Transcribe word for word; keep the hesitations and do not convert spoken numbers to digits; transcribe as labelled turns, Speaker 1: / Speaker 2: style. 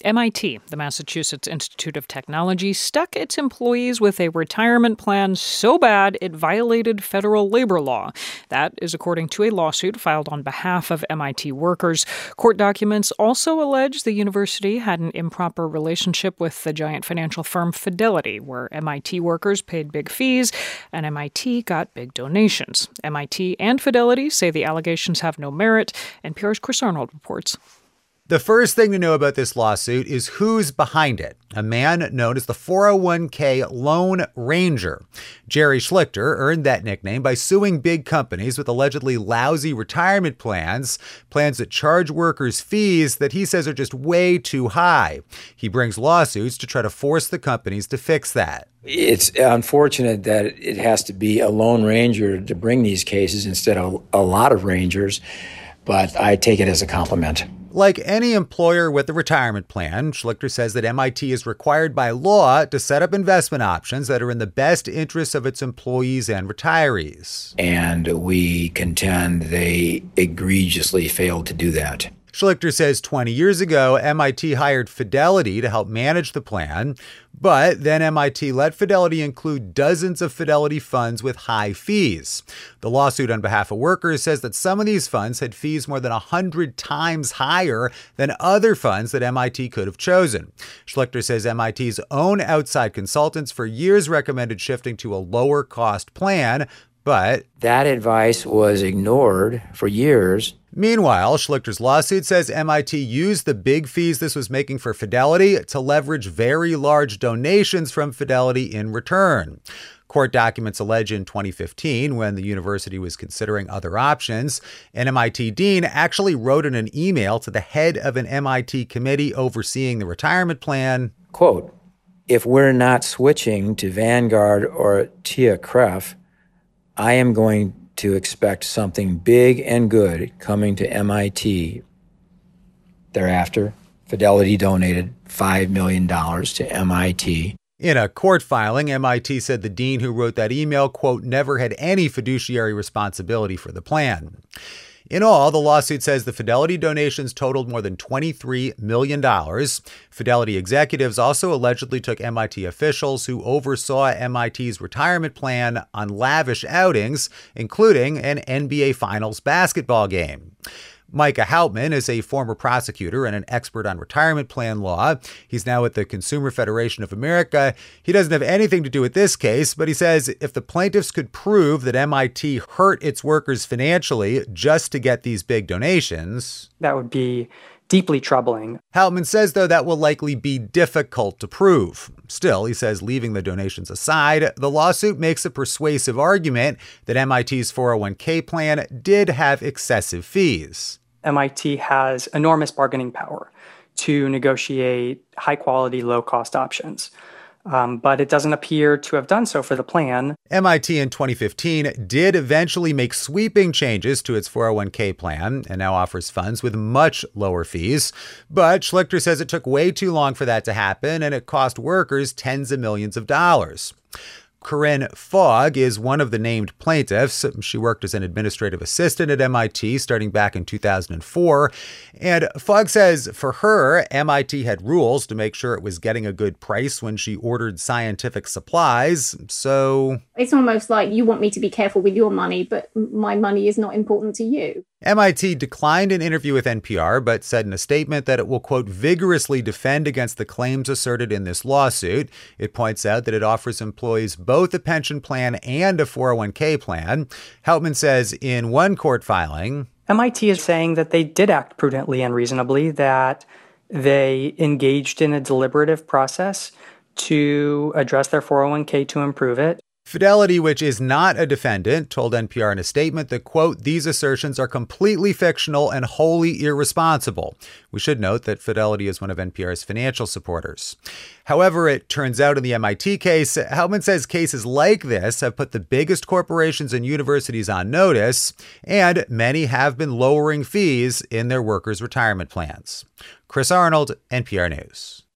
Speaker 1: M I T, the Massachusetts Institute of Technology, stuck its employees with a retirement plan so bad it violated federal labor law. That is according to a lawsuit filed on behalf of M I T workers. Court documents also allege the university had an improper relationship with the giant financial firm Fidelity, where M I T workers paid big fees and M I T got big donations. M I T and Fidelity say the allegations have no merit. N P R's Chris Arnold reports.
Speaker 2: The first thing to know about this lawsuit is who's behind it. A man known as the four oh one k Lone Ranger. Jerry Schlichter earned that nickname by suing big companies with allegedly lousy retirement plans, plans that charge workers fees that he says are just way too high. He brings lawsuits to try to force the companies to fix that.
Speaker 3: It's unfortunate that it has to be a Lone Ranger to bring these cases instead of a lot of Rangers, but I take it as a compliment.
Speaker 2: Like any employer with a retirement plan, Schlichter says that M I T is required by law to set up investment options that are in the best interests of its employees and retirees.
Speaker 3: And we contend they egregiously failed to do that.
Speaker 2: Schlichter says twenty years ago, M I T hired Fidelity to help manage the plan, but then M I T let Fidelity include dozens of Fidelity funds with high fees. The lawsuit on behalf of workers says that some of these funds had fees more than one hundred times higher than other funds that M I T could have chosen. Schlichter says M I T's own outside consultants for years recommended shifting to a lower cost plan, but
Speaker 3: that advice was ignored for years.
Speaker 2: Meanwhile, Schlichter's lawsuit says M I T used the big fees this was making for Fidelity to leverage very large donations from Fidelity in return. Court documents allege in twenty fifteen, when the university was considering other options, an M I T dean actually wrote in an email to the head of an M I T committee overseeing the retirement plan,
Speaker 3: quote, "If we're not switching to Vanguard or T I A C R E F, I am going to expect something big and good coming to M I T." Thereafter, Fidelity donated five million dollars to M I T.
Speaker 2: In a court filing, M I T said the dean who wrote that email, quote, never had any fiduciary responsibility for the plan. In all, the lawsuit says the Fidelity donations totaled more than twenty-three million dollars. Fidelity executives also allegedly took M I T officials who oversaw M I T's retirement plan on lavish outings, including an N B A Finals basketball game. Micah Hauptman is a former prosecutor and an expert on retirement plan law. He's now at the Consumer Federation of America. He doesn't have anything to do with this case, but he says if the plaintiffs could prove that M I T hurt its workers financially just to get these big donations,
Speaker 4: that would be deeply troubling.
Speaker 2: Hauptman says, though, that will likely be difficult to prove. Still, he says, leaving the donations aside, the lawsuit makes a persuasive argument that M I T's four oh one k plan did have excessive fees.
Speaker 4: M I T has enormous bargaining power to negotiate high-quality, low-cost options. Um, but it doesn't appear to have done so for the plan.
Speaker 2: M I T in twenty fifteen did eventually make sweeping changes to its four oh one k plan and now offers funds with much lower fees. But Schlichter says it took way too long for that to happen, and it cost workers tens of millions of dollars. Corinne Fogg is one of the named plaintiffs. She worked as an administrative assistant at M I T starting back in two thousand four. And Fogg says for her, M I T had rules to make sure it was getting a good price when she ordered scientific supplies. So
Speaker 5: it's almost like you want me to be careful with your money, but my money is not important to you.
Speaker 2: M I T declined an interview with N P R, but said in a statement that it will, quote, vigorously defend against the claims asserted in this lawsuit. It points out that it offers employees both a pension plan and a four oh one k plan. Hauptman says in one court filing,
Speaker 4: M I T is saying that they did act prudently and reasonably, that they engaged in a deliberative process to address their four oh one k to improve it.
Speaker 2: Fidelity, which is not a defendant, told N P R in a statement that, quote, these assertions are completely fictional and wholly irresponsible. We should note that Fidelity is one of N P R's financial supporters. However, it turns out in the M I T case, Hauptman says cases like this have put the biggest corporations and universities on notice, and many have been lowering fees in their workers' retirement plans. Chris Arnold, N P R News.